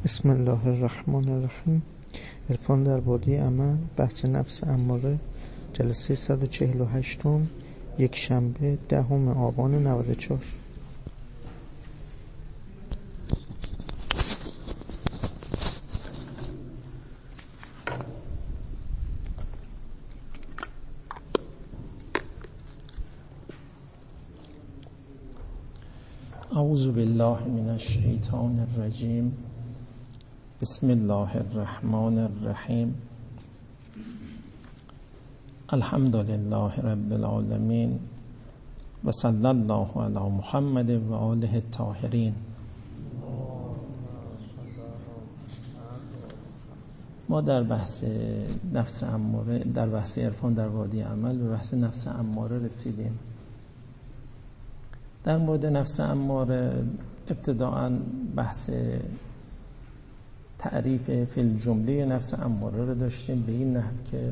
بسم الله الرحمن الرحیم. عرفان در وادی عمل، بحث نفس اماره، جلسه 148، یک شنبه 10 آبان 94. اعوذ بالله من الشیطان الرجیم. بسم الله الرحمن الرحیم. الحمد لله رب العالمین و صلی الله علی محمد و آله الطاهرین. ما در بحث نفس اماره، در بحث عرفان در وادی عمل به بحث نفس اماره رسیدیم. در مورد نفس اماره ابتداءً بحث تعریف فی الجمله نفس اماره رو داشتیم، به این نحو که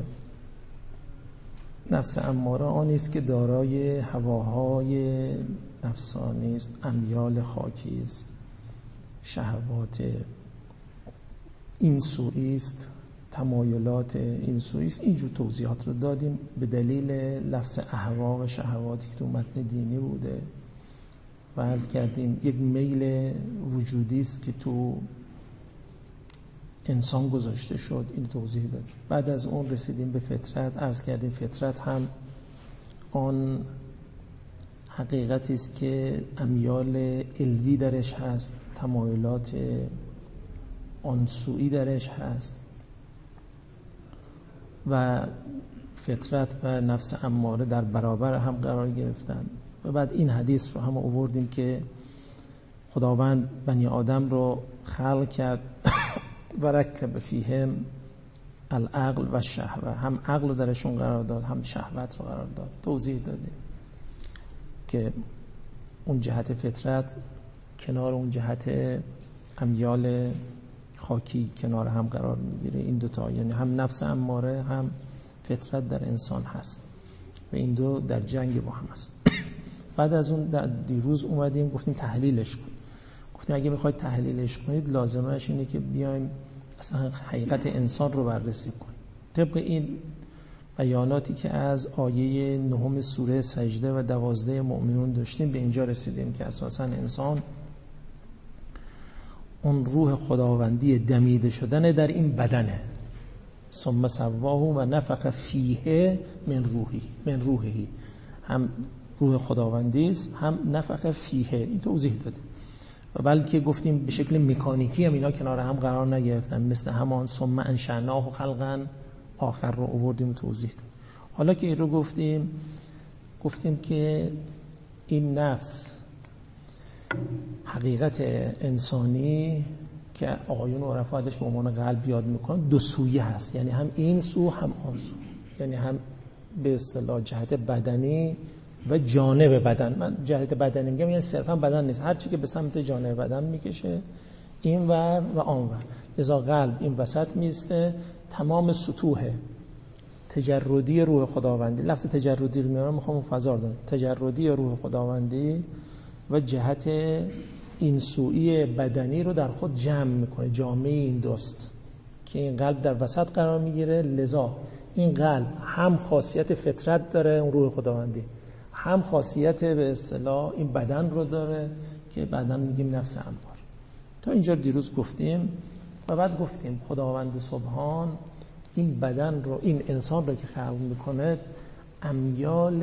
نفس اماره آنی است که دارای هواهای نفسانی است، امیال خاکی است، شهوات این سوئی است، تمایلات این سوئی است. اینجور توضیحات رو دادیم به دلیل لفظ اهوا و شهواتی که تو متن دینی بوده و عرض کردیم یک میل وجودی است که تو انسان گذاشته شد. این توضیح دادیم. بعد از اون رسیدیم به فطرت. عرض کردیم فطرت هم آن حقیقتی است که امیال علوی درش هست، تمایلات آن سوئی درش هست و فطرت و نفس اماره در برابر هم قرار گرفتن. و بعد این حدیث رو هم آوردیم که خداوند بنی آدم رو خلق کرد و رکب فیهم العقل و شهوه، هم عقل رو درشون قرار داد، هم شهوت رو قرار داد. توضیح دادیم که اون جهت فطرت کنار اون جهت امیال خاکی کنار هم قرار میگیره. این دوتا یعنی هم نفس اماره هم فطرت در انسان هست و این دو در جنگ با هم هست. بعد از اون دیروز اومدیم گفتیم تحلیلش کنیم. گفتیم اگه بخواید تحلیلش کنید لازمش اینه که بیایم اصلا حقیقت انسان رو بررسی کنیم. طبق این بیاناتی که از آیه 9 سوره سجده و 12 مؤمنون داشتیم به اینجا رسیدیم که اساسا انسان اون روح خداوندی دمیده شدن در این بدنه. ثم سواه و نفخ فیه من روحی، هم روح خداوندی است هم نفخ فیه. این توضیح دادیم. و بلکه گفتیم به شکل مکانیکی هم اینا کنار هم قرار نگرفتن، مثل همان ثم انشأناه خلقا آخر رو آوردیم و توضیح دادیم. حالا که این رو گفتیم که این نفس حقیقت انسانی که آقایون عرفا ازش به عنوان قلب یاد میکنن دو سویه هست، یعنی هم این سو هم آن سو، یعنی هم به اصطلاح جهت بدنی و جانب بدن. من جهت بدنی میگم یعنی صرفا بدن نیست، هر چی که به سمت جانب بدن میکشه این ور و آن ور. لذا قلب این وسط میسته، تمام سطوح تجردی روح خداوندی. لفظ تجردی رو میارم میخوام فضار دارم. تجردی روح خداوندی و جهت این سوئی بدنی رو در خود جمع میکنه، جامعه این دوست که این قلب در وسط قرار میگیره. لذا این قلب هم خاصیت فطرت داره اون روح خداوندی، هم خاصیت به اصطلاح این بدن رو داره که بدن میگیم نفس اماره. تا اینجا دیروز گفتیم و بعد گفتیم خداوند سبحان این بدن رو، این انسان رو که خلق میکنه امیال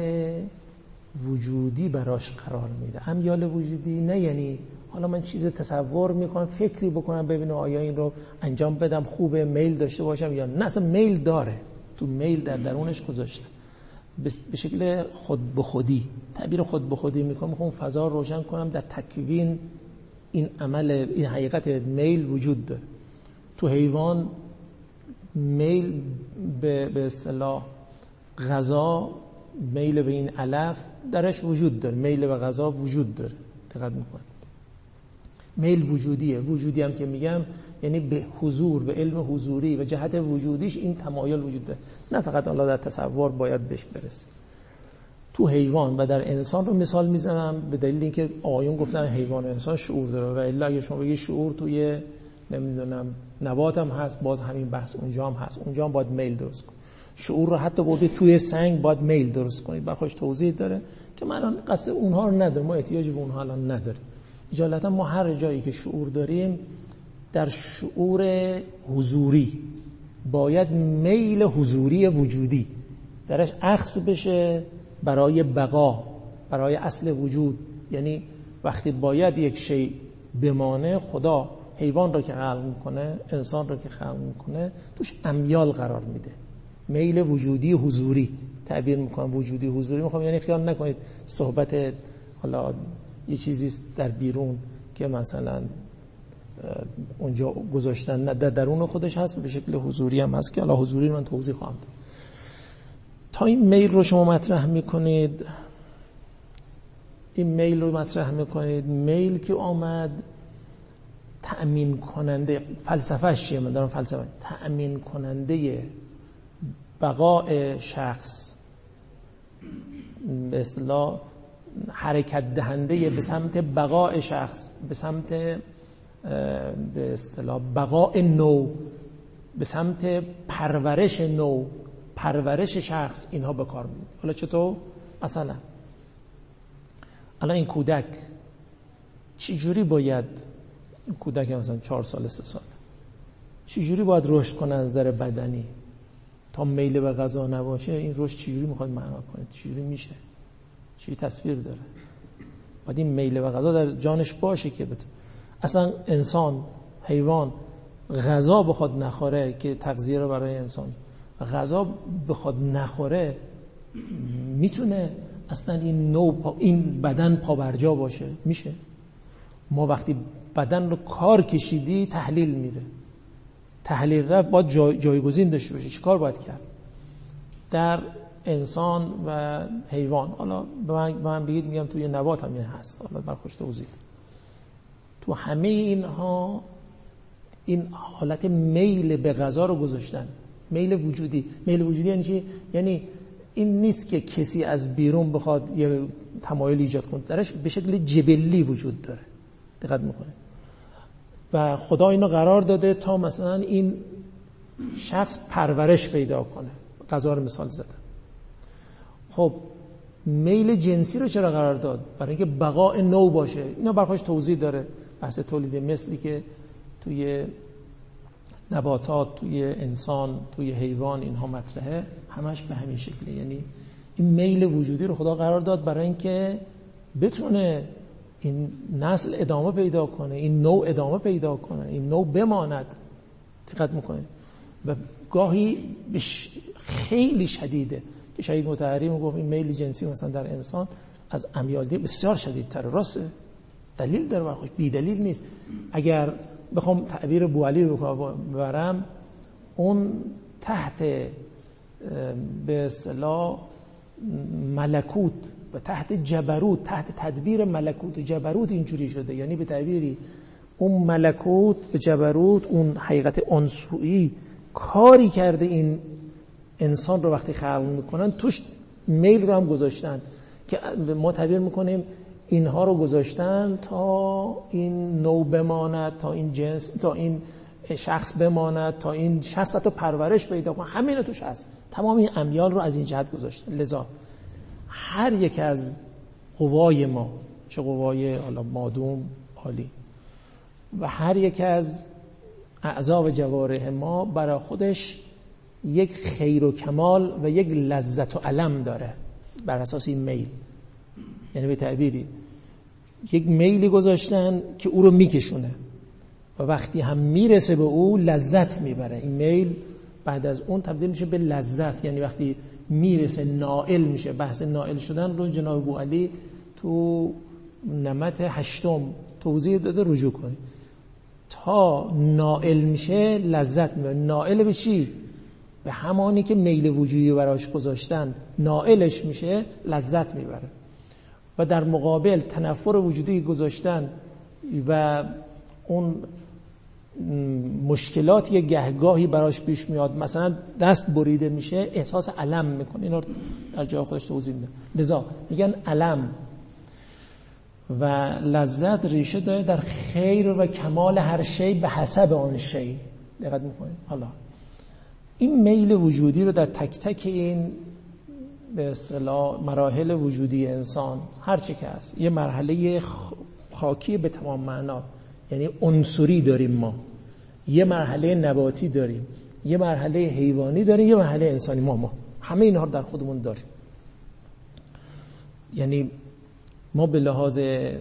وجودی براش قرار میده. امیال وجودی نه یعنی حالا من چیز تصور میکنم فکری بکنم ببینم آیا این رو انجام بدم خوبه، میل داشته باشم یا نه. اصلا میل داره، تو میل در درونش گذاشته به شکل خود به خودی. تعبیر خود به خودی میخوام فضا روشن کنم. در تکوین این عمل، این حقیقت میل وجود داره. تو حیوان میل به اصطلاح غذا، میل به این علف درش وجود داره، میل به غذا وجود داره. دقت میکنید میل وجودیه. وجودی هم که میگم یعنی به حضور، به علم حضوری و جهت وجودیش این تمایل وجود داره، نه فقط الله در تصور باید بهش برسه. تو حیوان و در انسان رو مثال میزنم به دلیل اینکه آقایون گفتن حیوان و انسان شعور داره و الا اگه شما بگی شعور توی نمیدونم نبات هم هست، باز همین بحث اونجا هم هست، اونجا هم باید میل درست کنید. شعور رو حتی بردید توی سنگ باید میل درست کنید. برخوش توضیح داره که من الان قصد اونها رو ندارم، ما احتیاجی به اونها الان نداریم. اجالتا ما هر جایی که شعور داریم، در شعور حضوری باید میل حضوری وجودی درش اخذ بشه برای بقا، برای اصل وجود. یعنی وقتی باید یک شی بمانه، خدا حیوان را که خلق میکنه، انسان را که خلق میکنه، توش امیال قرار میده. میل وجودی حضوری تعبیر میکنم، وجودی حضوری میخوام، یعنی خیال نکنید صحبت حالا یه چیزی در بیرون که مثلا اونجا گذاشتن، نه، در درون خودش هست، به شکل حضوری هم هست که حالا حضوری من توضیح خواهم داد. تا این میل رو شما مطرح میکنید، این میل رو مطرح میکنید، میل که آمد تأمین کننده، فلسفه‌اش چیه؟ من دارم فلسفه، تأمین کننده بقای شخص، به اصطلاح حرکت دهنده به سمت بقای شخص، به سمت به اصطلاح بقای نو، به سمت پرورش نو، پرورش شخص، اینها به کار میاد. حالا چطور؟ مثلا الان این کودک چجوری باید، این کودک مثلا 4 سال 3 سال چجوری باید رشد کنه از نظر بدنی تا میل به غذا نباشه؟ این رشد چجوری میخواد معنا کنه؟ چجوری میشه؟ چی تصویر داره؟ باید این میل به غذا در جانش باشه که اصلا انسان، حیوان غذا بخواد نخوره که تغذیه رو برای انسان، غذا بخواد نخوره، میتونه اصلا این نوع این بدن پابرجا باشه؟ میشه؟ ما وقتی بدن رو کار کشیدی تحلیل میره، تحلیل رفت باید جایگزین داشته باشه. چی کار باید کرد؟ در انسان و حیوان، حالا به من بگید میگم توی نبات هم هست، حالا برخوش توضیح. تو همه اینها این حالت میل به غذا رو گذاشتن. میل وجودی. میل وجودی یعنی چی؟ یعنی این نیست که کسی از بیرون بخواد یه تمایل ایجاد کنه، درش به شکل جبلی وجود داره. دقت میکنه و خدا اینو قرار داده تا مثلا این شخص پرورش پیدا کنه. غذا رو مثال زدم. خب میل جنسی رو چرا قرار داد؟ برای اینکه بقای نو باشه. اینا برخوش توضیح داره. بحث تولید مثلی که توی نباتات، توی انسان، توی حیوان اینها مطرحه، همش به همین شکله. یعنی این میل وجودی رو خدا قرار داد برای اینکه بتونه این نسل ادامه پیدا کنه، این نوع ادامه پیدا کنه، این نوع بماند. دقت میکنه و گاهی خیلی شدیده که شهید مطهری میگفت این میل جنسی مثلا در انسان از امیال دی بسیار شدیدتره. راسته، دلیل داره برخوش، بی دلیل نیست. اگر بخوام تعبیر بوعلی رو ببرم، اون تحت به اصطلاح ملکوت و تحت جبروت، تحت تدبیر ملکوت و جبروت اینجوری شده. یعنی به تعبیری اون ملکوت و جبروت، اون حقیقت انسویی کاری کرده این انسان رو وقتی خلق میکنن توش میل رو هم گذاشتن که ما تعبیر میکنیم اینها رو گذاشتن تا این نوع بماند، تا این جنس، تا این شخص بماند، تا این شخص حتی پرورش پیدا کنه. همین توش هست. تمام این امیال رو از این جهت گذاشتن. لذا هر یک از قوای ما، چه قوای حالا مادوم عالی و هر یک از اعضا و جوارح ما، برای خودش یک خیر و کمال و یک لذت و علم داره بر اساس این میل. یعنی به تعبیری یک میلی گذاشتن که او رو میکشونه و وقتی هم میرسه به او لذت میبره. این میل بعد از اون تبدیل میشه به لذت. یعنی وقتی میرسه نائل میشه. بحث نائل شدن رو جناب بوعلی تو نمط 8 توضیح داده، رجوع کنید. تا نائل میشه لذت میبره. نائل به چی؟ به همانی که میل وجودی براش گذاشتن نائلش میشه، لذت میبره. و در مقابل تنفر وجودی گذاشتن و اون مشکلاتی گهگاهی براش پیش میاد، مثلا دست بریده میشه، احساس الم میکنه. اینا در جای خودش توضیح میده. لذا میگن الم و لذت ریشه داره در خیر و کمال هر شی به حسب آن شی. دقت می‌کنید؟ حالا این میل وجودی رو در تک تک این به اصطلاح مراحل وجودی انسان هر چی که هست، یه مرحله خاکی به تمام معنا، یعنی عنصری داریم ما، یه مرحله نباتی داریم، یه مرحله حیوانی داریم، یه مرحله انسانی. ما همه اینها رو در خودمون داریم. یعنی ما به لحاظ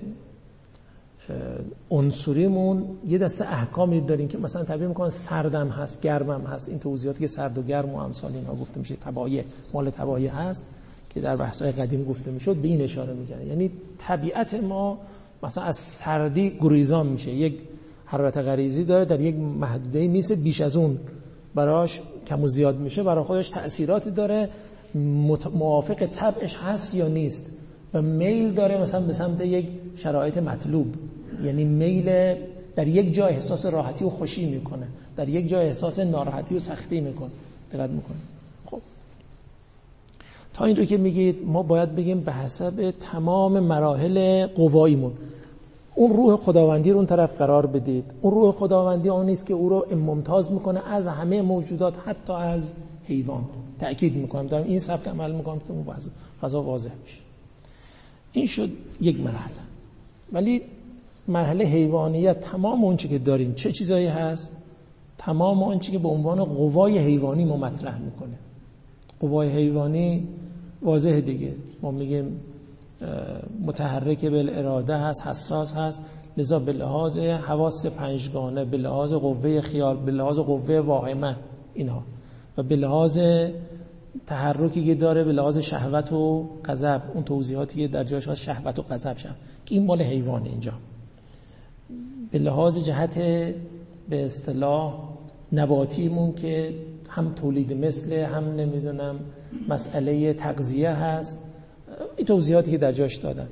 عنصریمون یه دسته احکامی داریم که مثلا تعبیر میکنن سردم هست، گرمم هست. این توضیحاتی که سرد و گرم و امثال اینها گفته میشه، تبایع، مال تبایع هست که در بحث‌های قدیم گفته میشد، به این اشاره میکنه. یعنی طبیعت ما مثلا از سردی گریزان میشه، یک حرارت غریزی داره، در یک محدوده میسه، بیش از اون براش کم و زیاد میشه، برای خودش تأثیراتی داره، موافق طبعش هست یا نیست، و میل داره مثلا به سمت یک شرایط مطلوب. یعنی میل در یک جای احساس راحتی و خوشی میکنه، در یک جای احساس ناراحتی و سختی میکنه. دقت میکنه. خب تا این رو که میگید ما باید بگیم به حسب تمام مراحل قواییمون اون روح خداوندی رو اون طرف قرار بدید. اون روح خداوندی آن نیست که او رو ممتاز میکنه از همه موجودات، حتی از حیوان. تأکید میکنم دارم این سبک عمل میکنم که اون فضا واضح میشه. این شد یک مرحله. ولی مرحله حیوانیت تمام اون چی که داریم چه چیزایی هست؟ تمام اون چی که به عنوان قوای حیوانی ما مطرح میکنه. قوای حیوانی واضحه دیگه، ما میگیم متحرک بالاراده هست، حساس هست، لذا به لحاظ حواس پنجگانه، به لحاظ قوه خیال، به لحاظ قوه واهمه اینها، و به لحاظ تحرکی که داره به لحاظ شهوت و غضب، اون توضیحاتی که در جاش هست شهوت و غضب شد که این مال حیوانه. اینجا به لحاظ جهت به اصطلاح نباتیمون که هم تولید مثل، هم نمیدونم مسئله تغذیه هست، این توضیحاتی که در جاش دادن،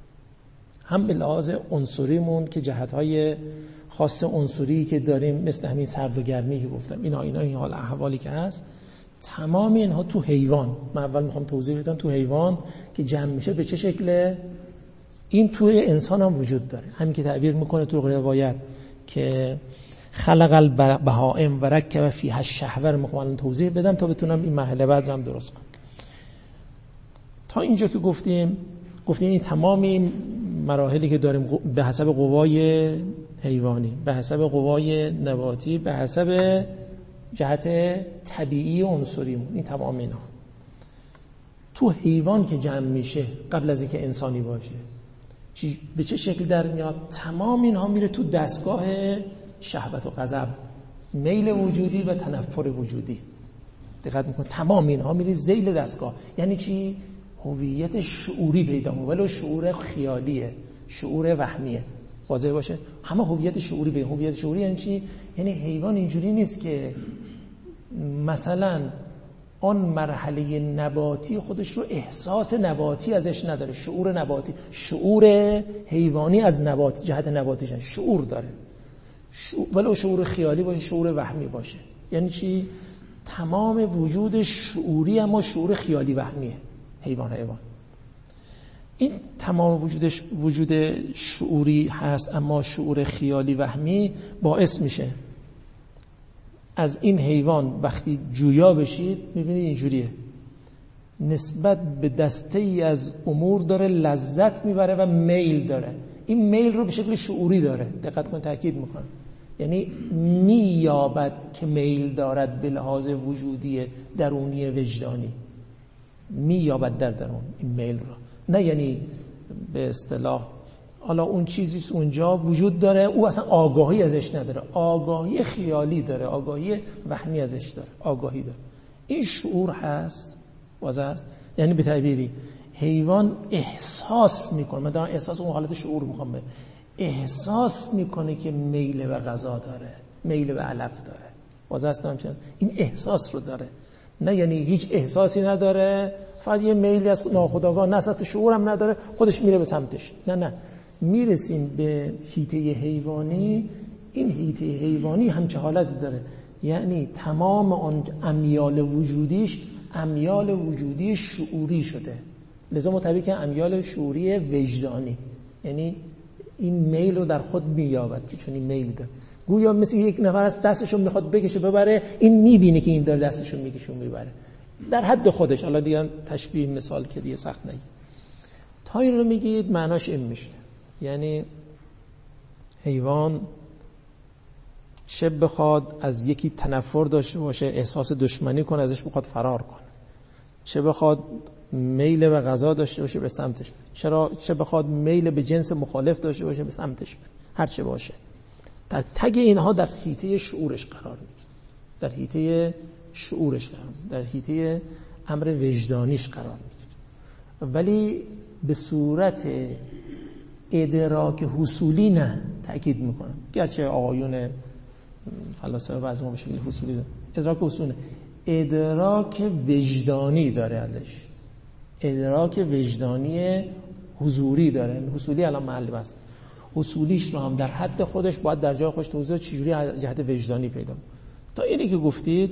هم به لحاظ عنصریمون که جهت‌های خاص عنصری که داریم مثل همین سرد و گرمی که گفتم، این حال احوالی که هست، تمام اینها تو حیوان. من اول میخوام توضیح بدم تو حیوان که جمع میشه به چه شکله. این توی انسان هم وجود داره، همین که تعبیر میکنه تو روایت که خلق البهائم و رکب فیها الشهوه، میخوام توضیح بدم تا بتونم این مرحله بعد هم درست کنم. تا اینجا که گفتیم این تمامی مراحلی که داریم به حسب قوای حیوانی، به حسب قوای نباتی، به حسب جهت طبیعی و عنصریمون، این تمام اینا تو حیوان که جمع میشه قبل از اینکه انسانی باشه به چه شکل در میاد؟ تمام اینها میره تو دستگاه شهوت و غضب، میل وجودی و تنفر وجودی. دقت میکنه تمام اینها میره ذیل دستگاه. یعنی چی؟ هویت شعوری پیدا میکنه، ولو شعور خیالیه، شعور وهمیه. واضح باشه همه هویت شعوری به هویت شعوری. یعنی چی؟ یعنی حیوان اینجوری نیست که مثلا آن مرحله نباتی خودش رو احساس نباتی ازش نداره، شعور نباتی، شعور حیوانی از نبات جهت نباتیش شعور داره، ولو شعور خیالی باشه، شعور وهمی باشه. یعنی چی؟ تمام وجود شعوری اما شعور خیالی وهمیه. حیوان این تمام وجود شعوری هست اما شعور خیالی وهمی باعث میشه از این حیوان وقتی جویا بشید میبینید اینجوریه، نسبت به دسته ای از امور داره لذت میبره و میل داره. این میل رو به شکل شعوری داره. دقت کن تأکید میکنم، یعنی مییابد که میل دارد به لحاظ وجودی درونی وجدانی، مییابد در درون این میل رو، نه یعنی به اصطلاح حالا اون چیزی اونجا وجود داره او اصلا آگاهی ازش نداره، آگاهی خیالی داره، آگاهی وهمی ازش داره، آگاهی داره. این شعور هست، واضح است. یعنی به تعبیری حیوان احساس میکنه، من دارم احساس اون حالت شعور میخوام به احساس میکنه که میل به غذا داره، میل به علف داره. واضح است همچنین این احساس رو داره، نه یعنی هیچ احساسی نداره، فقط یه میلی از ناخودآگاه، نه اصلا شعور هم نداره، خودش میره به سمتش. نه میرسیم به حیطه حیوانی. این حیطه حیوانی هم چه حالتی داره؟ یعنی تمام آن امیال وجودیش امیال وجودی شعوری شده، لذا مطابق امیال شعوری وجدانی. یعنی این میل رو در خود مییابد که چون این میل داره. گویا مثل یک نفر از دستشو میخواد بکشه ببره، این میبینه که این داره دستشو میکشه میبره در حد خودش. حالا دیگه تشبیه مثال که دیگه سخت نگید. تا این رو میگید معناش این میشه، یعنی حیوان چه بخواد از یکی تنفر داشته باشه، احساس دشمنی کنه، ازش بخواد فرار کنه، چه بخواد میل به غذا داشته باشه به سمتش بره، چه بخواد میل به جنس مخالف داشته باشه به سمتش بره، هر چه باشه، در تگ اینها در حیطه شعورش قرار میگیره، در حیطه شعورش قرار میگیره، در حیطه امر وجدانیش قرار میگیره، ولی به صورت ادراک حصولی نه. تأکید میکنم گرچه آقایون فلاسفه بعضی ما به شکل حصولی داره، ادراک حصولی، ادراک وجدانی داره ازش، ادراک وجدانی حضوری داره. حصولی الان محل بست، اصولیش رو هم در حد خودش باید در جای خودش توضیح چجوری جهت وجدانی پیدا. تا اینی که گفتید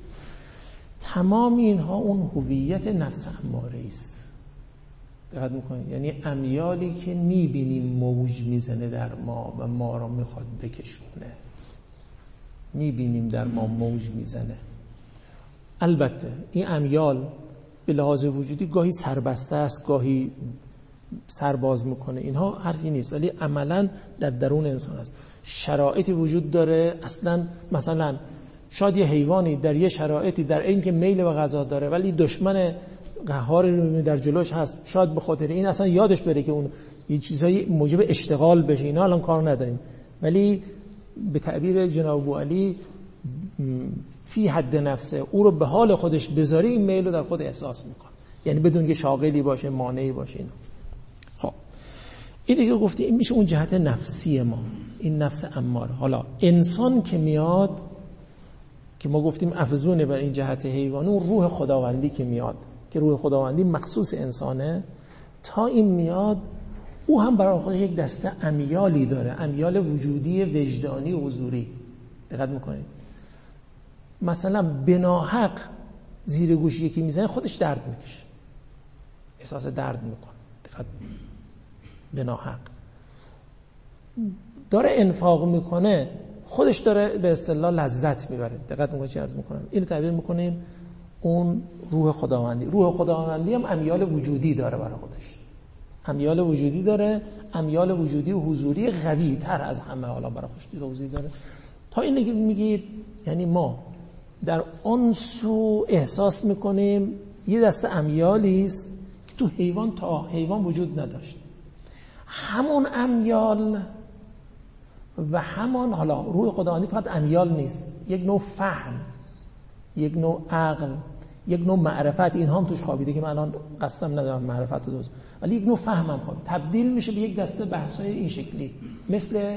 تمام اینها اون هویت نفس اماره است. دقت میکنید؟ یعنی امیالی که میبینیم موج میزنه در ما و ما رو میخواد بکشونه، میبینیم در ما موج میزنه. البته این امیال به لحاظ وجودی گاهی سربسته است، گاهی سرباز میکنه، اینها حرفی نیست، ولی عملا در درون انسان است. شرایطی وجود داره اصلا، مثلا شاید یه حیوانی در یه شرایطی در این که میل به غذا داره ولی دشمن قهاری رو در جلوش هست، شاید به خاطر این اصلا یادش بره که اون یه چیزایی موجب اشتغال بشه، اینا الان کار نداریم، ولی به تعبیر جناب ابوعلی فی حد نفسه، او رو به حال خودش بذاری این میل رو در خود احساس میکنه، یعنی بدون که شاغلی باشه، مانعی باشه. اینا خب این دیگه گفتی این میشه اون جهت نفسی ما، این نفس اماره. حالا انسان که میاد که ما گفتیم افزونه بر این جهت حیوانی، اون روح خداوندی که میاد که روح خداوندی مخصوص انسانه، تا این میاد او هم برای خودش یک دسته امیالی داره، امیال وجودی، وجدانی، حضوری. دقت میکنید؟ مثلا بناحق زیر گوش یکی میزنه خودش درد میکشه، احساس درد میکنه. دقت بناحق داره انفاق میکنه، خودش داره به اصطلاح لذت میبره. دقت میکنید چه عرض میکنم؟ اینو تعبیر میکنیم اون روح خداوندی. روح خداوندی هم امیال وجودی داره برای خودش، امیال وجودی داره، امیال وجودی و حضوری قوی تر از همه حالا برای خودش توضیح داره. تا اینه که میگید یعنی ما در آن سو احساس میکنیم یه دسته امیالی است که تو حیوان تا حیوان وجود نداشت. همون امیال و همان حالا روح خداوندی فقط امیال نیست، یک نوع فهم، یک نوع عقل، یک نوع معرفت، اینها هم توش خوابیده که من الان قصدم ندارم معرفت رو دوست، ولی یک نوع فهمم خواب تبدیل میشه به یک دسته بحث‌های این شکلی، مثل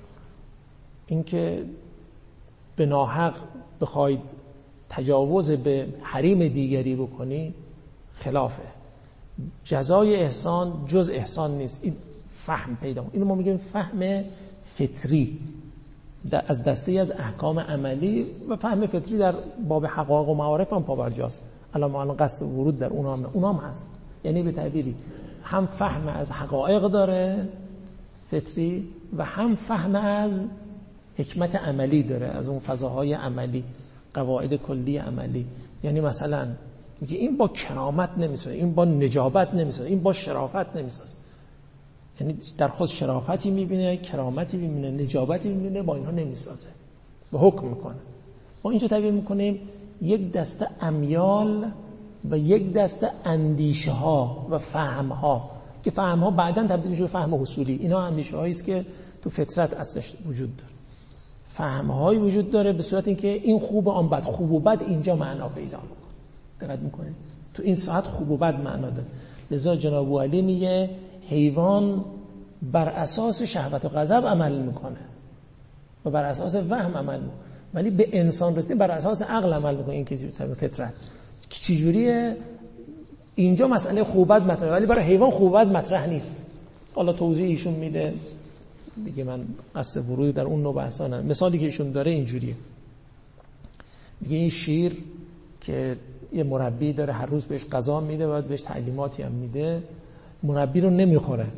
اینکه به ناحق بخواید تجاوز به حریم دیگری بکنی، خلافه. جزای احسان جز احسان نیست. این فهم پیدا کنید. اینو ما میگیم فهم فطری، از دسته از احکام عملی و فهم فطری در باب حقایق و معارف هم پابرجاست. الان قصد ورود در اونها هم هست. یعنی به تعبیری هم فهم از حقایق داره فطری و هم فهم از حکمت عملی داره، از اون فضاهای عملی، قواعد کلی عملی. یعنی مثلا میگه این با کرامت نمیسازه، این با نجابت نمیسازه، این با شرافت نمیسازه. یعنی در خود شرافتی میبینه، کرامتی میبینه، نجابتی میبینه، با اینها نمیسازه و حکم میکنه. ما اینجا تعبیر میکنیم یک دسته امیال و یک دسته اندیشه ها و فهم ها، که فهم ها بعداً تبدیل میشه به فهم حصولی. اینا اندیشه هایی است که تو فطرت اصلش وجود داره. فهم هایی وجود داره به صورت اینکه این خوب آن بد، خوب و بد اینجا معنا پیدا میکنه. دقت میکنید؟ تو این ساعت خوب و بد معنا داره. لذا جناب ابوعلی میگه حیوان بر اساس شهوت و غضب عمل میکنه و بر اساس وهم عمل میکنه، ولی به انسان رسیدن بر اساس عقل عمل میکنه. این که فطرت چجوریه؟ اینجا مسئله خوب بد مطرحه، ولی برای حیوان خوب بد مطرح نیست. حالا توضیح ایشون میده دیگه، من قصد ورود در اون نوع بحثا ندارم. مثالی که ایشون داره اینجوریه، میگه این شیر که یه مربی داره هر روز بهش غذا میده و بهش تعلیماتی هم میده، مربی رو نمیخوره،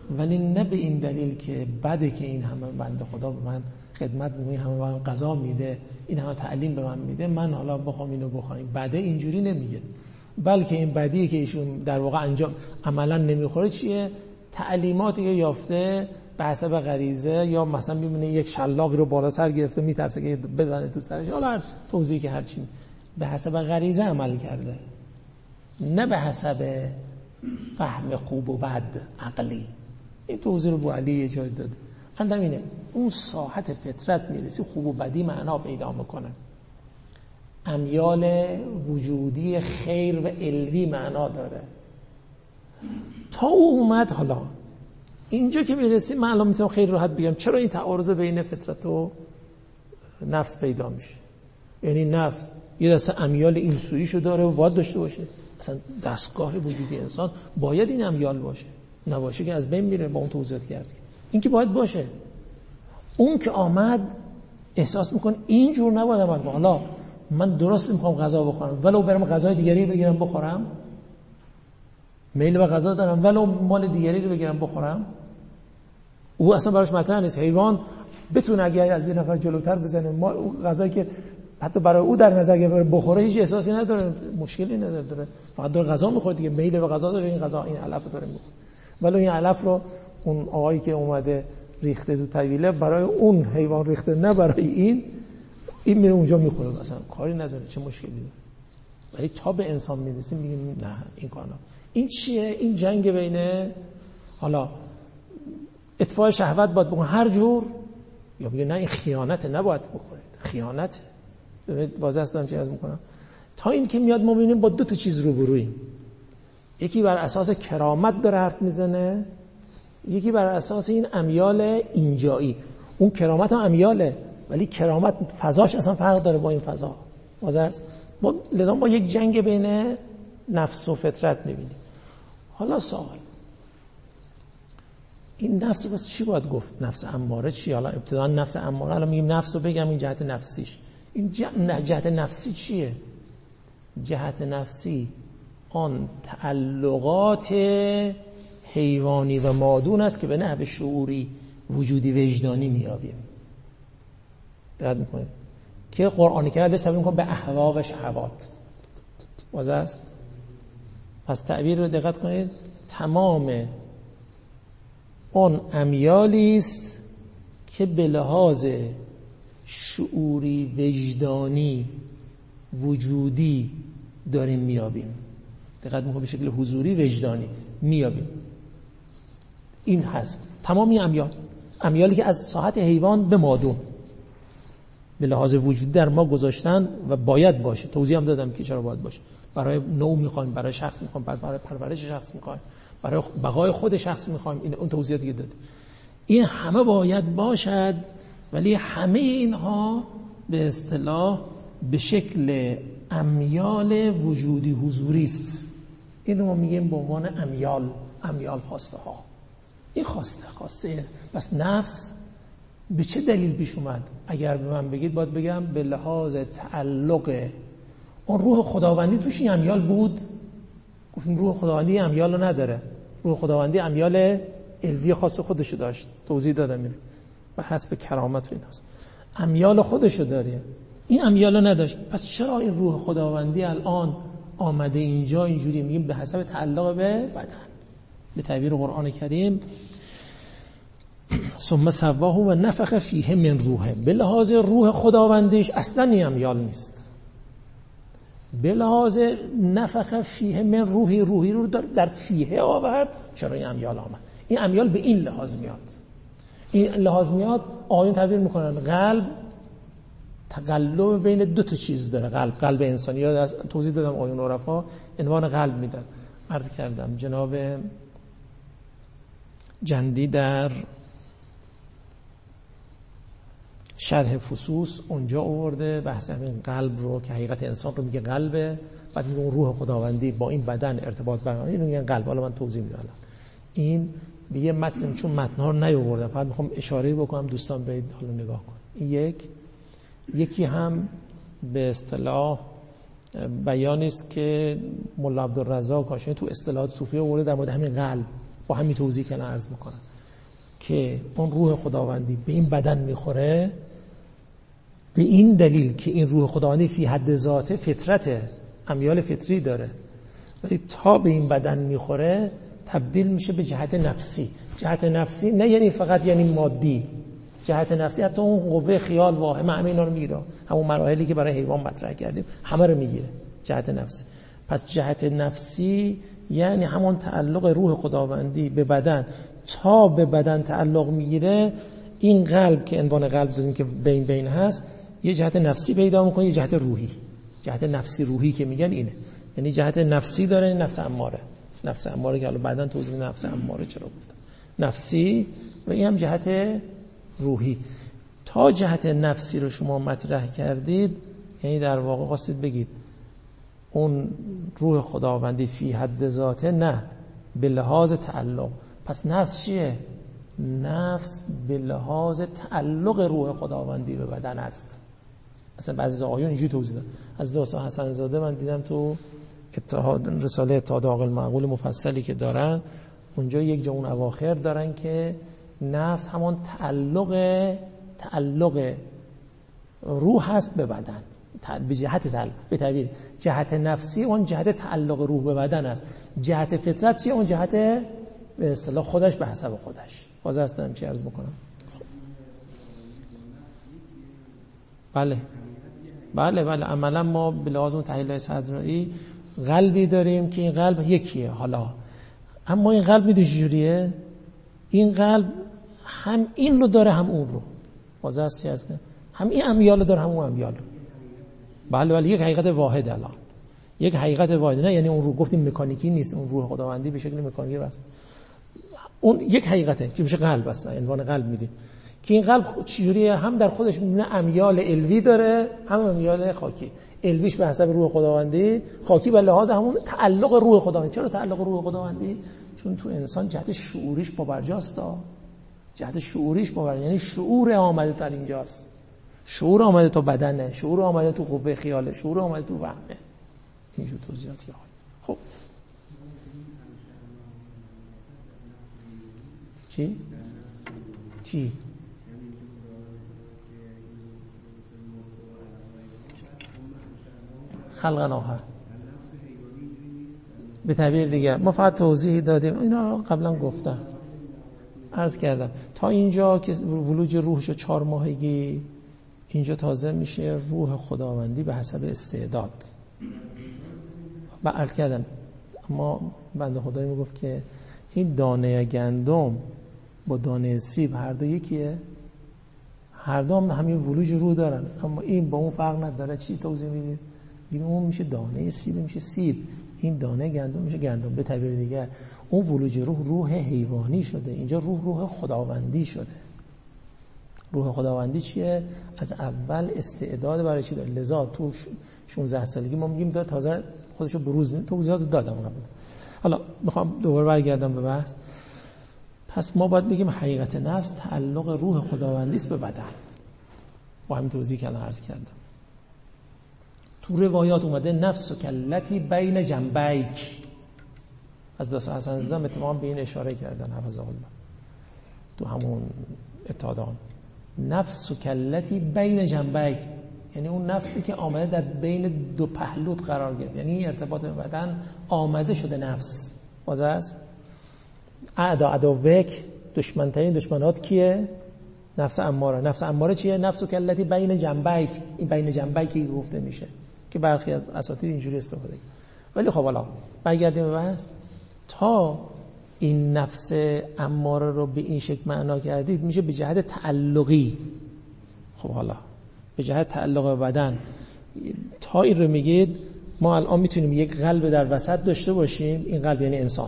ولی نه به این دلیل که بده که این همه بنده خدا به من خدمت می‌کنه، این همه به من غذا میده، این همه تعلیم به من میده، من حالا بخوام اینو بخورم. بده اینجوری نمیگه، بلکه این بدی که ایشون در واقع انجام عملا نمیخوره چیه؟ تعلیماتی یافته به حسب غریزه، یا مثلا میبینه یک شلاقی رو بالا سر گرفته میترسه که بزنه تو سرش، حالا توضیحی که هرچی به حسب غریزه عمل کرده، نه به حسب فهم خوب و بد عقلی. این توضیح رو ابو علی یه جای داده. همینه، اون ساحت فطرت میرسی خوب و بدی معنا پیدا میکنه، امیال وجودی خیر و علوی معنا داره. تا او اومد حالا اینجا که میرسیم من الان میتونم خیلی راحت بگم چرا این تعارض بین فطرت و نفس پیدا میشه. یعنی نفس یه دسته امیال این سویشو داره و باید داشته باشه، اصلا دستگاه وجودی انسان باید این امیال باشه، نباشه که از بین میره. با اون توضیحاتی که عرض کردم این که باید باشه. اون که آمد احساس میکنه اینجور نباید عمل کنم. حالا من درست میخوام غذا بخورم ولو برم غذای دیگری بگیرم بخورم، میل به غذا دارم ولو مال دیگری رو بگیرم بخورم، او اصلا براش مطرح نیست. حیوان بتونه اگه از این نفر جلوتر بزنه، ما غذایی که حتی برای او در نظر گرفته بخوره هیچ احساسی نداره، مشکلی نداره، فقط داره غذا میخوره دیگه، میل به غذا داره، این غذا این علف رو داره میخوره. ولو این علف رو اون آقایی که اومده ریخته تو طویله برای اون حیوان ریخته، نه برای این میره اونجا میخوره، مثلا کاری نداره، چه مشکلی داره. ولی تا به انسان میرسیم میگیم نه این کارا. این چیه؟ این جنگ بین حالا اطفاء شهوت باید بکنه هر جور، یا میگه نه این خیانت نباید بکنید، خیانت. ببینید واضح است دارم چی عرض میکنم. تا این که میاد ما میبینیم با دو تا چیز روبرویم، یکی بر اساس کرامت داره حرف میزنه، یکی بر اساس این امیال اینجایی. اون کرامت هم امیاله، ولی کرامت فضاش اصلا فرق داره با این فضا. واضح است. لذا با یک جنگ بین نفس و فطرت میبینیم. حالا سوال، این نفس بس چی باید گفت؟ نفس اماره چی؟ حالا ابتدا نفس اماره، حالا میگیم نفس رو بگم این جهت نفسیش. این جهت نفسی چیه؟ جهت نفسی آن تعلقات حیوانی و مادون است که به نحو شعوری وجودی وجدانی میابیم. دقت میکنید که قرآنی که ازش تعبیر میکنه به اهوا و شهوات. واضح است؟ پس تعبیر رو دقت کنید، تمام اون امیالی است که به لحاظ شعوری وجدانی وجودی داریم میابیم. دقت میکنید به شکل حضوری وجدانی میابیم. این هست تمامی امیالی که از ساحت حیوان به مادون به لحاظ وجودی در ما گذاشتن و باید باشه. توضیح هم دادم که چرا باید باشه. برای نوع میخوایم، برای شخص میخوایم، برای پرورش شخص میخوایم، برای بقای خود شخص میخوایم. این اون توضیحاتی که داده. این همه باید باشد، ولی همه اینها به اصطلاح به شکل امیال وجودی حضوری است. اینو ما میگیم به عنوان امیال خواسته ها. این خواسته بس نفس به چه دلیل پیش اومد؟ اگر به من بگید باید بگم به لحاظ تعلق اون روح خداوندی توش این امیال بود. گفتیم روح خداوندی امیال رو نداره، روح خداوندی امیال علوی خاص خودشو داشت. توضیح دادم اینو به حسب کرامت و ایناست. امیال خودشو داره، این امیال رو نداشت. پس چرا این روح خداوندی الان آمده اینجا اینجوری؟ میگیم به حسب تعلق به بدن. به تعبیر قرآن کریم ثم سواه و نفخ فیه من روحه، به لحاظ روح خداوندیش اصلا این امیال نیست. به لحاظ نفخ فیه من روحی رو در فیه آورد. چرا این امیال آمد؟ این امیال به این لحاظ میاد. این لحاظ میاد آیون تعبیر میکنن قلب تقلب بین دو تا چیز داره. قلب انسانی، یا توضیح دادم آیون عرفا عنوان قلب میدن. عرض کردم جناب جندی در شرح فصوص اونجا آورده بحث همین قلب رو که حقیقت انسان رو میگه قلبه، بعد میگه اون روح خداوندی با این بدن ارتباط برقرار، اینو میگن قلب. حالا من توضیح میدم. این به یه متن چون متن‌ها رو نیاوردم فقط میخوام اشاره بکنم دوستان برید حالا نگاه کن. این یکی هم به اصطلاح بیانی است که مولا عبدالرزاق کاشانی تو اصطلاحات صوفی آورده در مورد همین قلب. با همین توضیح که عرض میکنم که اون روح خداوندی به این بدن میخوره، به این دلیل که این روح خداوندی فی حد ذاته فطرت امیال فطری داره، ولی تا به این بدن میخوره تبدیل میشه به جهت نفسی. جهت نفسی نه یعنی فقط یعنی مادی، جهت نفسی حتی اون قوه خیال واهم همه اینا رو میگیره، همون مراحلی که برای حیوان مطرح کردیم همه رو میگیره جهت نفسی. پس جهت نفسی یعنی همون تعلق روح خداوندی به بدن، تا به بدن تعلق میگیره این قلب که عنوان قلب دادیم که بین هست یه جهت نفسی پیدا میکنه، یه جهت روحی. جهت نفسی روحی که میگن اینه، یعنی جهت نفسی داره، نفس اماره. نفس اماره که حالا بعداً توضیح میدم نفس اماره چرا گفتم نفسی، و این هم جهت روحی. تا جهت نفسی رو شما مطرح کردید یعنی در واقع خواستید بگید اون روح خداوندی فی حد ذاته نه به لحاظ تعلق. پس نفس چیه؟ نفس به لحاظ تعلق روح خداوندی به بدن است. اصلا بعضی از آیون اینجوری توضیح دادن. از دوست حسن زاده من دیدم تو اتحاد رساله اتحاد عاقل معقول مفصلی که دارن، اونجا یک جا اون اواخر دارن که نفس همون تعلق روح هست به بدن، به جهت تعلق، به تعبیر جهت نفسی اون جهت تعلق روح به بدن است. جهت فطرت چیه؟ اون جهت به اصطلاح خودش به حسب خودش. باز هستم چی عرض میکنم؟ بله عملا ما به لحاظ تحلیل صدرایی قلبی داریم که این قلب یکیه حالا، اما این قلب میدونی چجوریه؟ این قلب هم این رو داره هم اون رو. باز هست چی هست؟ هم این امیال رو داره هم اون امیال رو. بله یک حقیقت واحد. الان یک حقیقت واحد، نه یعنی اون رو گفتیم مکانیکی نیست، اون روح خداوندی به شکل مکانیکی است، اون یک حقیقته که میشه قلب است، عنوان قلب میدیم که این قلب چجوریه؟ هم در خودش میبینه امیال علوی داره هم امیال خاکی. علویش به حسب روح خداوندی، خاکی به لحاظ همون تعلق روح خداوندی. چرا تعلق روح خداوندی؟ چون تو انسان جهت شعوریش پابرجاست. جهت شعوریش پابرجاست، یعنی شعور آمده تا اینجاست، شعور آمده تو بدنه، شعور آمده تو قوه خیاله، شعور آمده تو وهمه. اینجور توضیحاتی ها. خب چی؟ خلقن آخر به تعبیر دیگه ما فقط توضیح دادیم، اینا قبلا گفتم عرض کردم تا اینجا که ولوج روحش 4 ماهگی، اینجا تازه میشه روح خداوندی به حسب استعداد. و عرض کردم اما بنده خدایی میگفت که این دانه گندم با دانه سیب هر دو یکیه، هر دو هم همین ولوج روح دارن، اما این با اون فرق نداره. چی توضیح میدید؟ این اون میشه دانه سیب میشه سیب، این دانه گندم میشه گندم. به تعبیر دیگه اون ولوج روح حیوانی شده، اینجا روح خداوندی شده. روح خداوندی چیه؟ از اول استعداد برای چی داره. لذا تو 16 سالگی ما میگیم داره تازه خودشو بروز میده. توضیحات دادم قبل. حالا میخوام دوباره برگردم به بحث. پس ما باید بگیم حقیقت نفس تعلق روح خداوندی است به بدن، با همین توضیح که الان عرض کردم. تو روایات اومده نفس و کلتی بین جنبیک. از دوست حسن زاده اتمام به این اشاره کردن حفظه الله تو همون اتحادان. نفس و کلتی بین جنبیک یعنی اون نفسی که آمده در بین دو پهلوت قرار گرفت، یعنی ارتباط به بدن آمده شده نفس. باز است عدوک دشمنترین دشمنات کیه؟ نفس اماره. نفس اماره چیه؟ نفس و کلتی بین جنبیک. این بین جنبیکی گفته میشه که برخی از اساتید اینجوری استفاده. ولی خب حالا برگردیم به بحث. تا این نفس اماره رو به این شکل معنا کردید میشه به جهت تعلقی. خب حالا به جهت تعلق به بدن تا این رو میگید، ما الان میتونیم یک قلب در وسط داشته باشیم، این قلب یعنی انسان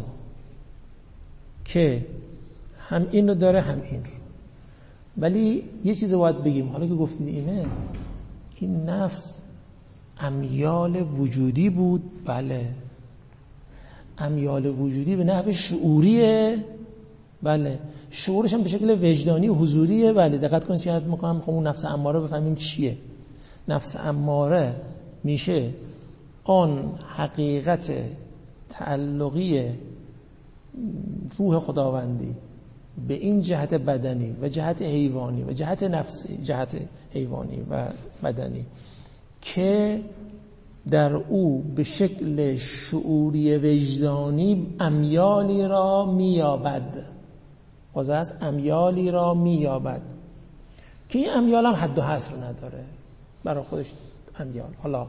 که هم این رو داره هم این رو. ولی یه چیز رو باید بگیم، حالا که گفتید اینه، این نفس امیال وجودی بود. بله امیال وجودی به نحو شعوریه. بله شعورش هم به شکل وجدانی و حضوریه. بله دقت کنید چی حرف میکنم، میخوام اون نفس اماره بفهمیم چیه. نفس اماره میشه آن حقیقت تعلقی روح خداوندی به این جهت بدنی و جهت حیوانی و جهت نفسی، جهت حیوانی و بدنی که در او به شکل شعوری وجدانی امیالی را میابد، باز از امیالی را میابد که این امیال هم حد و حصر نداره برای خودش امیال. حالا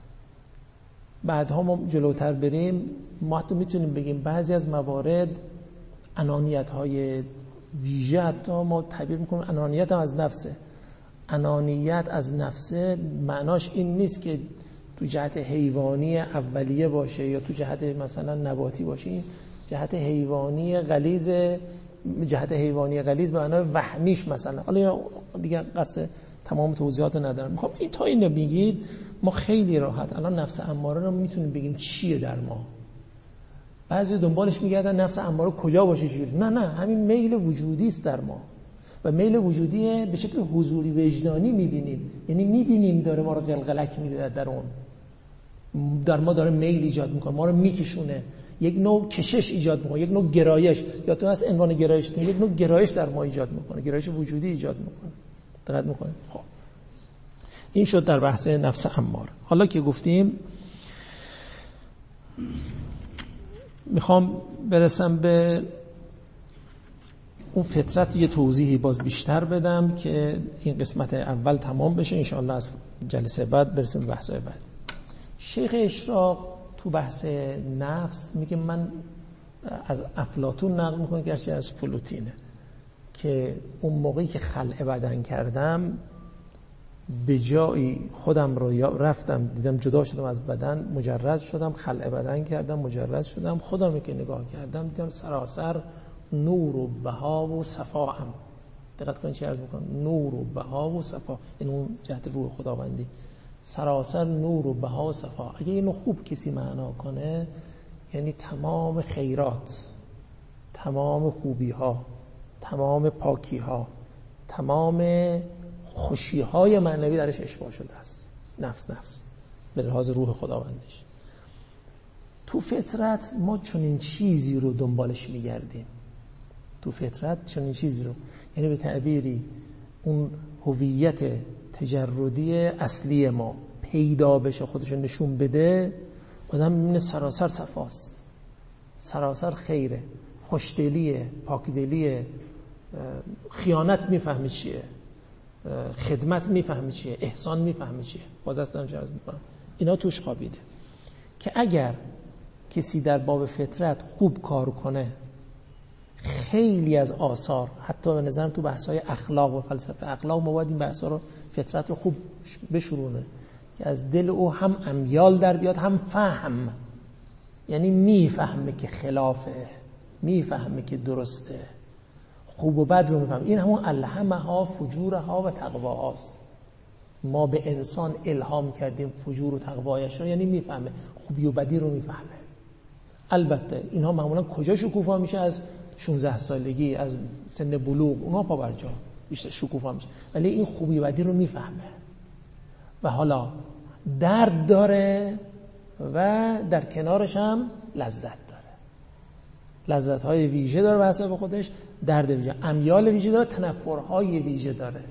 بعدها ما جلوتر بریم ما حتی میتونیم بگیم بعضی از موارد انانیت های ویژه، حتی ما تعبیر میکنیم انانیت هم از نفسه. انانیت از نفسه معناش این نیست که تو جهت حیوانی اولیه باشه یا تو جهت مثلا نباتی باشه. این جهت حیوانی غلیظ، جهت حیوانی غلیظ به معنای وهمیش مثلا. حالا دیگه قصد تمام توضیحات ندارم. میخوام این تا اینو بگید ما خیلی راحت الان نفس اماره رو میتونیم بگیم چیه در ما. بعضی دنبالش میگردن نفس اماره کجا باشه چیه. نه همین میل وجودی است در ما و میل وجودی به شکل حضوری وجدانی میبینیم، یعنی میبینیم داره ما رو قلقلک میده در اون، در ما داره میل ایجاد میکنه، ما رو میکشونه، یک نوع کشش ایجاد میکنه، یک نوع گرایش، یا تو از عنوان گرایش یک نوع گرایش در ما ایجاد میکنه، گرایش وجودی ایجاد میکنه. دقت میکنه. خب این شد در بحث نفس اماره. حالا که گفتیم میخوام برسم به اون فطرت، یه توضیحی باز بیشتر بدم که این قسمت اول تمام بشه، انشاءالله از جلسه بعد برسیم به بحث‌های بعد. شیخ اشراق تو بحث نفس میگه، من از افلاطون نقل میکنه گرچه از پلوتینه، که اون موقعی که خلع بدن کردم به جایی خودم رو رفتم دیدم جدا شدم از بدن، مجرد شدم، خلع بدن کردم، مجرد شدم، خودم که نگاه کردم دیدم سراسر نور و بها و صفا هم. دقت کنید چه عرض میکنم، نور و بها و صفا، این اون جهت روح خداوندی، سراسر نور و بها و صفا. اگه اینو خوب کسی معنا کنه یعنی تمام خیرات، تمام خوبی ها، تمام پاکی ها، تمام خوشی های معنوی درش اشباع شده است. نفس به لحاظ روح خداوندش. تو فطرت ما چنین چیزی رو دنبالش میگردیم، تو فطرت چنین چیزی رو، یعنی به تعبیری اون هویت تجردی اصلی ما پیدا بشه، خودشو نشون بده، آدم میبینه سراسر صفاست، سراسر خیره، خوشدلیه، پاکدلیه، خیانت میفهمی چیه، خدمت میفهمی چیه، احسان میفهمی چیه. باز هستم چه عرض میکنم، اینا توش خوابیده که اگر کسی در باب فطرت خوب کار کنه، خیلی از آثار، حتی به نظرم تو بحث‌های اخلاق و فلسفه اخلاق ما باید این بحث‌ها رو، فطرت رو خوب بشورونه که از دل او هم امیال در بیاد، هم فهم، یعنی میفهمه که خلافه، میفهمه که درسته، خوب و بد رو میفهمه. این همون الهمها فجورها و تقواهاست. ما به انسان الهام کردیم فجور و تقوایش رو، یعنی میفهمه خوبی و بدی رو میفهمه. البته اینها معمولا کجا شکوفا میشه؟ از 16 سالگی، از سن بلوغ، اونها پا بر جا بیشتر شکوفا میشه، ولی این خوبی و بدی رو میفهمه و حالا درد داره و در کنارش هم لذت داره، لذت‌های ویژه داره به حسب خودش، درد ویژه، امیال ویژه داره، تنفرهای ویژه داره.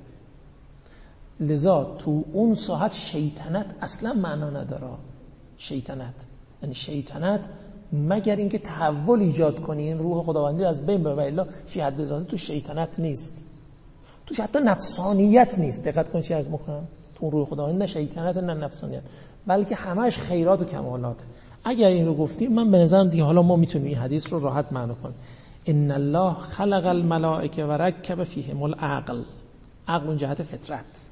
لذا تو اون ساعت شیطنت اصلا معنا نداره. شیطنت یعنی شیطنت مگر اینکه تحول ایجاد کنی، این روح خداوندی از بین بره، و الا فی حد ذاته تو شیطنت نیست، توش حتی نفسانیت نیست. دقت کن چی عرض می‌کنم، تو اون روح خداوندی نه شیطنت نه نفسانیت، بلکه همش خیرات و کمالاته. اگر این رو گفتیم من به نظرم دیگه حالا ما میتونیم این حدیث رو راحت معنی کنیم. ان الله خلق الملائکه و رکب فیهم العقل، عقل اون جهت فطرت،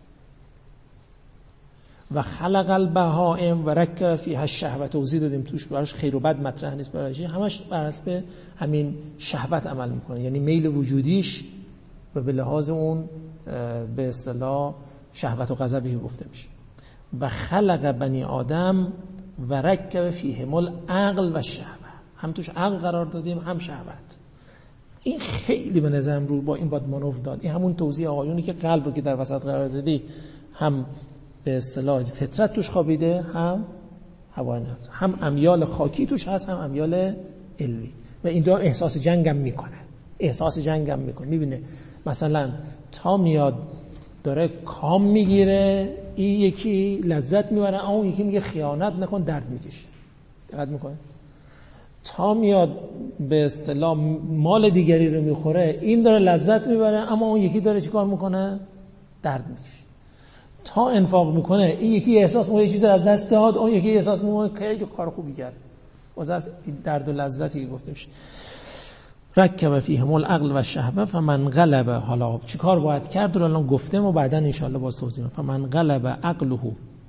و خلق البهائم و رکب فیها الشهوة، توضیح دادیم توش براش خیر و بد مطرح نیست، براش همش بر اساس همین شهوت عمل میکنه، یعنی میل وجودیش و به لحاظ اون به اصطلاح شهوت و غضبی گفته میشه. و خلق بنی آدم و رکب فیهم العقل و الشهوة، هم توش عقل قرار دادیم هم شهوت. این خیلی به نظرم رو با این باید مانور داد. این همون توضیح آقایونی که قلب رو که در وسط قرار دادی، هم به اصطلاح فطرت توش خوابیده، هم هوای نفس، هم امیال خاکی توش هست، هم امیال علوی. و این دو احساس جنگم میکنه. میبینه مثلا تا میاد داره کام میگیره، این یکی لذت میبره، اون یکی میگه خیانت نکن، درد میکشه. دقت میکنه؟ تا میاد به اصطلاح مال دیگری رو میخوره، این داره لذت میبره، اما اون یکی داره چیکار میکنه؟ درد میکشه. تا انفاق میکنه، این یکی احساس میکنه یه چیز از دست داد، اون یکی احساس میکنه که کار خوبی کرد. واسه از درد و لذتی که گفته میشه. رکب فیهم العقل و الشهوه فمن غلب، حالا چیکار باید کرد رو الان گفتم و بعدن ان شاء الله باز توضیح میدم. فمن غلب عقله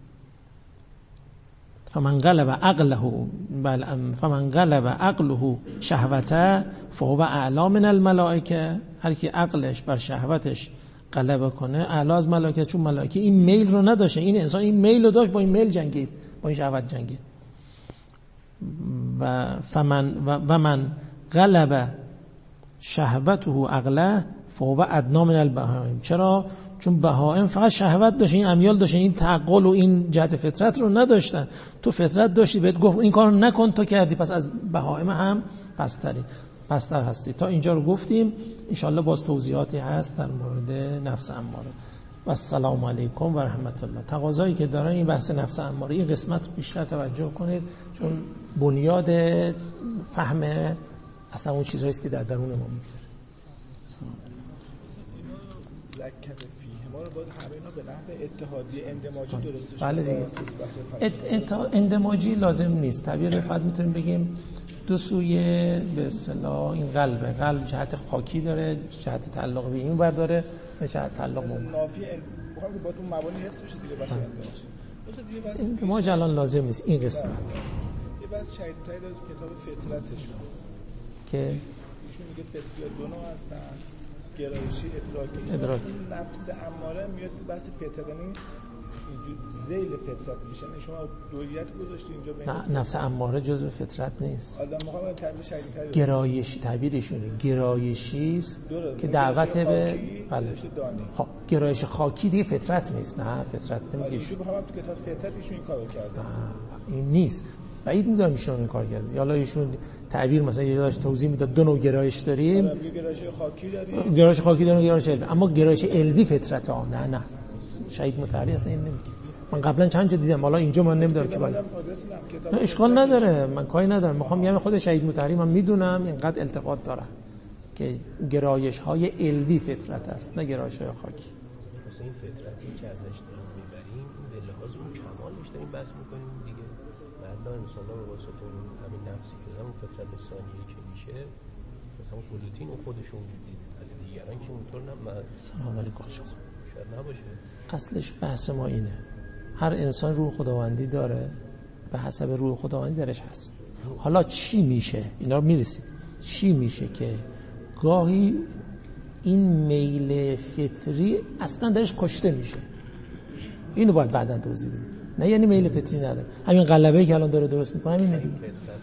فمن غلب عقله شهوته فهو اعلی من الملائکه. هر کی عقلش بر شهوتش غلبه کنه اعلی از ملائکه، چون ملائکه این میل رو نداشته، این انسان این میل رو داشت، با این میل جنگید، با این شهوت جنگید. و من غلب شهوته عقله فهو ادنی من البهائم. چرا؟ چون بهائم فقط شهوت داشتن، این امیال داشتن، این تعقل و این جهت فطرت رو نداشتن. تو فطرت داشتی، بهت گفت این کارو نکن، تو کردی، پس از بهائم هم پستر هستی. تا اینجا رو گفتیم، انشالله باز توضیحاتی هست در مورد نفس اماره. و السلام علیکم و رحمت الله. تقاضایی که داره این بحث نفس اماره، این قسمت بیشتر توجه کنید، چون بنیاد فهم اصلا اون چیزهایی است که در درون ما میگذره. ما رو باید همه اینا به نحو اتحادی اندماجی درستش بله دیگه. اندماجی لازم نیست. تعبیر فقط میتونیم بگیم دو سوی به اصطلاح این قلب جهت خاکی داره، جهت تعلق به این ور داره، به جهت تعلق به اون. نافی بخوام که باید اون مبانی حفظ بشه دیگه، بس اندماجی. اندماج الان لازم نیست این قسمت. یه بحث شهید تایی داره کتاب فطرتشون که ایشون میگه فطریات دو نوع هستن، گرایشی ادراکی. نفس اماره میاد بحث فطرت، یعنی اینجور ذیل فطرت میشه. شما دویت گذاشتی اینجا بین نه، نفس اماره جزء فطرت نیست. حالا میخوام تعبیر شهیدی گرایشی تعبیرشونه، گرایشی است که دعوت به بله. خب گرایش خاکی دیگه فطرت نیست. نه فطرت نمیگه. ایشون هم تو کتاب فطرت ایشون این کارو کرده. این نیست. بعید میدونم ایشون این کار کرده. یا ایشون تعبیر مثلا یه داشت توضیح میداد دو نوع گرایش داریم. گرایش خاکی داریم. گرایش خاکی داریم، گرایش علوی. اما گرایش علوی فطرت نه. شهید مطهری اصلا این نمیگه. من قبلا چند جا دیدم، حالا اینجا من نمیدونم چی باید. نه اشکال نداره، من کاری ندارم. میخوام میگم خود شهید مطهری من میدونم اینقدر التفات داره که گرایش های علوی فطرت است، نه گرایش های خاکی. مثلا این فطرتی که ازش میبریم به لحاظ اون کمالش داریم بحث میکنیم دیگه. مثلا انسان ها به واسطه همین نفسی که اون فطرت ثانیه‌ای که میشه، مثلا فلوتین و خودش وجود دیده، دیگران که اونطور نه. سلام علیکم. شاید نباشه. اصلش بحث ما اینه، هر انسان روح خداوندی داره، به حسب روح خداوندی درش هست. حالا چی میشه؟ اینا رو میرسیم. چی میشه که گاهی این میل فطری اصلا درش کشته میشه؟ اینو باید بعداً توضیح بدیم. نه یعنی میل فطری نداره، همین غلبه‌ای که الان داره درست میکنه همین دیگه.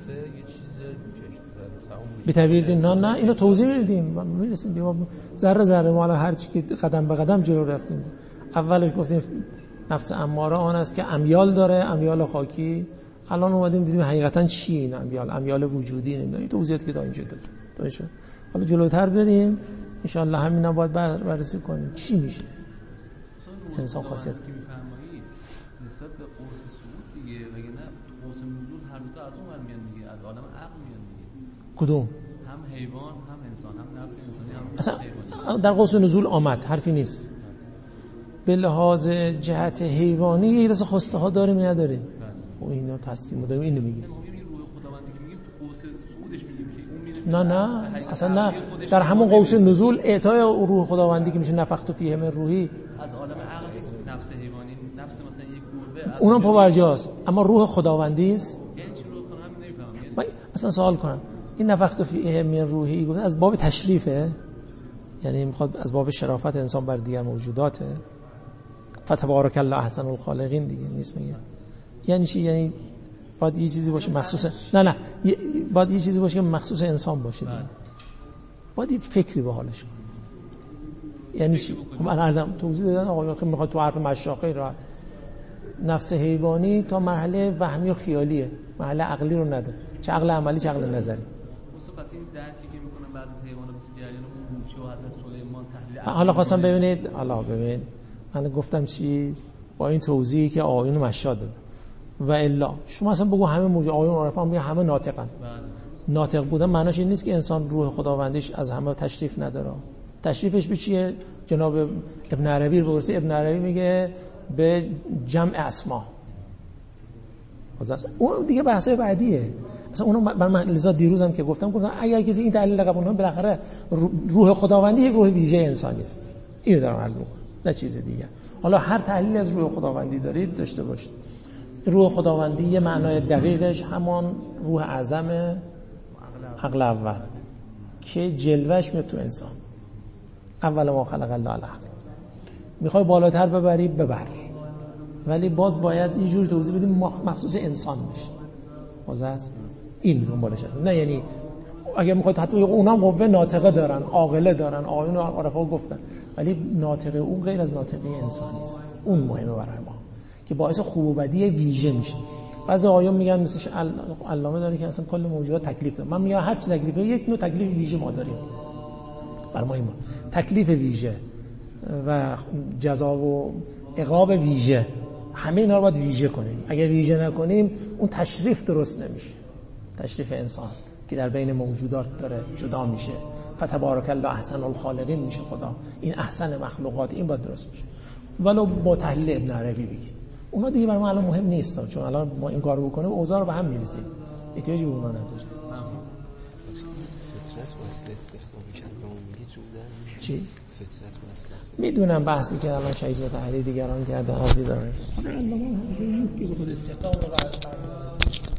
به تعبیر نه اینو توضیح میدیم، میرسیم ذره ما الان هر چی که قدم به قدم جلو رفتیم. اولش گفتیم نفس اماره آن است که امیال داره، امیال خاکی. الان اومدیم دیدیم حقیقتا چی این امیال وجودی. نمیدونم توضیحاتی که تا اینجا داد. حالا جلوتر بریم ان شاء الله همینا باید بررسی کنیم چی میشه انسان خاصیت که میفرمایید نسبت به قرص صعود دیگه، مگه نه قرص نزول هر دو تا از اون ور میان دیگه، از عالم عقل میان دیگه. کدوم؟ هم حیوان هم انسان، هم نفس انسانی هم اصلا حیوانی. در قرص نزول آمد، حرفی نیست. به لحاظ جهت حیوانی یه دسته خواسته ها داریم نداریم. خب اینا تصدیم داریم، اینو میگیم. روح خداوندی که میگیم تو قوس صعودش میگیم که اون میرسه. نه اصلا نه، در همون قوس نزول اعطای روح خداوندی که میشه نفخت فیه من روحی، از عالم عقل نفس حیوانی، نفس مثلا یک گربه اونم پاورجاست، اما روح خداوندی است. یعنی چی روح خداوندی نمیفهمم. من اصلا سوال کنم، این نفخت فیه من روحی گفت از باب تشریفه، یعنی میخواد از باب شرافت انسان بر دیگر موجوداته، فتبارک الله احسن الخالقین دیگه نیست میگه. یعنی چی؟ یعنی باید یه چیزی باشه مخصوص نه باید یه چیزی باشه که مخصوص انسان باشه دیگه. باید یه فکری به حالش کنه. یعنی چی؟ من عرضم توضیح دادم آقا که میخواد تو حرف مشاقی راحت. نفس حیوانی تا مرحله وهمی و خیالیه، مرحله عقلی رو نداره، چه عقل عملی چه عقل نظری. پس این درکی که میکنن بعضی حیوانات مثل جریان اون مورچه و حضرت سلیمان تحلیل حالا خواستم ببینید، حالا ببین من گفتم چی با این توضیحی که آیون مشاد داد و الا شما اصلا بگو همه موجود آیون عرفا میگه همه ناطقن. ناطق بودن معناش این نیست که انسان روح خداوندیش از همه تشریف نداره. تشریفش به چیه؟ جناب ابن عربی رو برسی، ابن عربی میگه به جمع اسما. اون دیگه بحثای بعدیه. اصلا اونو من لذا دیروزم که گفتم اگر کسی این دلیل قبول کنه بالاخره روح خداوندی یک روح ویژه انسانی است. اینو دارم عرض می‌کنم، نه چیز دیگه. حالا هر تحلیل از روح خداوندی دارید داشته باشید. روح خداوندی یه معنای دقیقش همان روح اعظم عقل اول که جلوهش میاد تو انسان. اول ما خلق الله العقل. میخوای بالاتر ببری ببر، ولی باز باید یه جور توضیح بدیم مخصوص انسان بشه. باز این دنبالش هست. نه یعنی اگه میخواید حتی اونام قوه ناطقه دارن، عاقله دارن، آیون عرفا گفتن، ولی ناطقه اون غیر از ناطقه انسانی است. اون مهمه برای ما که باعث خوب و بدی ویژه میشه. بعضی آیون میگن مثل علامه داره که اصلا کل موجودات تکلیف داره. من میگم هر چی تکلیفه، یک نوع تکلیف ویژه ما داریم. برای ما این تکلیف ویژه و جزا و عقاب ویژه، همه اینا رو باید ویژه کنیم. اگر ویژه نکنیم اون تشریف درست نمیشه. تشریف انسان که در بین موجودات داره جدا میشه. فتبارک الله احسن الخالقین میشه خدا. این احسن مخلوقات، این باید درست میشه. ولو با تحلیل ابن عربی بگید. اونا دیگه برای ما الان مهم نیست، چون الان ما این کارو بکنیم اوضاع رو به هم میریزیم. احتیاجی به اونا نداره. فطرت واسه استخدام کلام میگه جودن چی؟ فطرت واسه میدونم بحثی که الان شهید و تحلیل دیگران کردن آبی داره. حالا نیست که بخود استخدام رو